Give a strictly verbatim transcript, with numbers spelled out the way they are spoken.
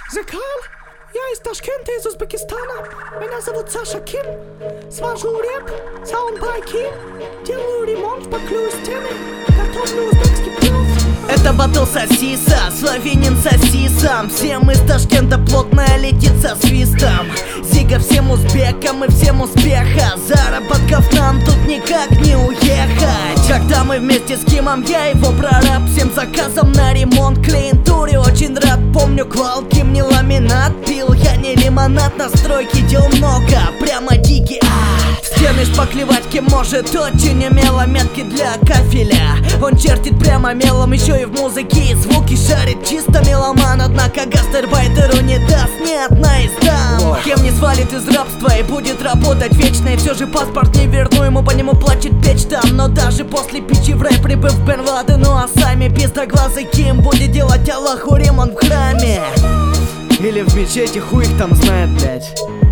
Закал, я из Ташкента, из Узбекистана. Меня зовут Саша Ким. Свожу рэп, саундбайки. Делаю ремонт, поклюю стены. Готовлю узбекский плов. Это батл сосиса, славянин сосисом. Всем из Ташкента плотная летит со свистом. Зига всем узбекам и всем успеха. Заработков нам тут никак не уехать. Когда мы вместе с Кимом, я его прораб. Всем заказом на ремонт, клиентуре очень рад. Помню, квал, Ким не ламинат пил. Я не лимонад, на стройке дел много, прямо дикий. А, в стены шпаклевать Ким может очень умело. Метки для кафеля он чертит прямо мелом. Еще и в музыке звуки шарит чисто меломан. Однако гастарбайтеру не даст ни одна из дам. Кем не свалит из рабства и будет работать вечно. И все же паспорт не верну, ему по нему плачет печь там. Но даже после пичи в рэп прибыв в Бен Ладен. Ну а сами пиздоглазый Ким будет делать Аллаху ремонт в храме. Или в мечети, хуй их там знает, блять.